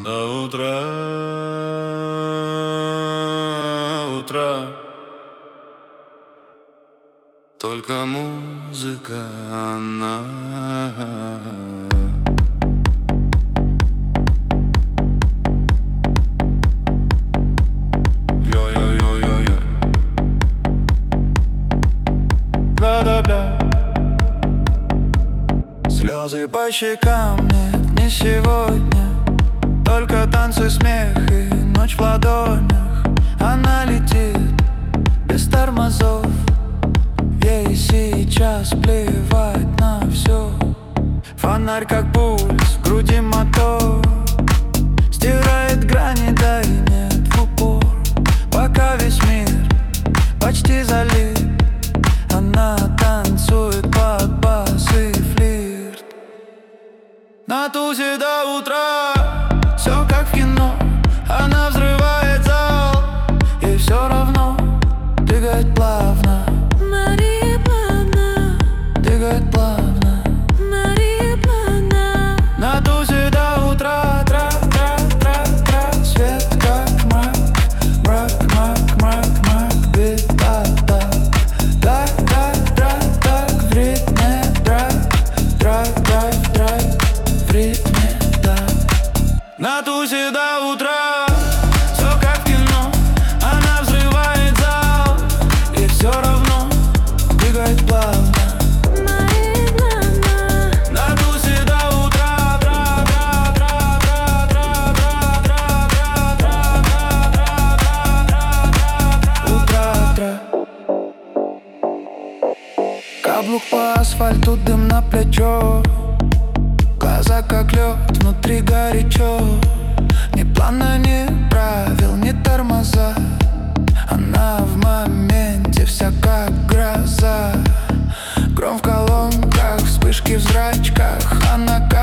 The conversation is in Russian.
До утра, утра. Только музыка одна. Йо-йо-йо-йо-йо. Бла-бла-бла. Слезы по щекам, нет, не сегодня. Только танцы, смех и ночь в ладонях. Она летит без тормозов. Ей сейчас плевать на все. Фонарь как пульс, в груди мотор. Стирает грани, да и нет в упор. Пока весь мир почти залит, она танцует под бас и флирт. На тузе до утра, все как в кино. Она взрывает зал, ей все равно. Двигает плавно, Мария плавно, двигает плавно. Мария плавно. На тузе до утра, тра-тра-тра-тра. Свет как мрак, мрак, мрак, мрак, мрак. Бит-та-та. Так-так-так-так. В ритме драйв, драйв, драйв, драйв. В ритме, да. На тузе до утра, все как в кино. Она взрывает зал, и все равно двигает плавно. Мария плавно. На тузе до утра, утра. Каблук по асфальту, дым на плечо. Глаза как лед, внутри горячо. Ни плана, ни правил, ни тормоза. Она в моменте вся как гроза. Гром в колонках, вспышки в зрачках. Она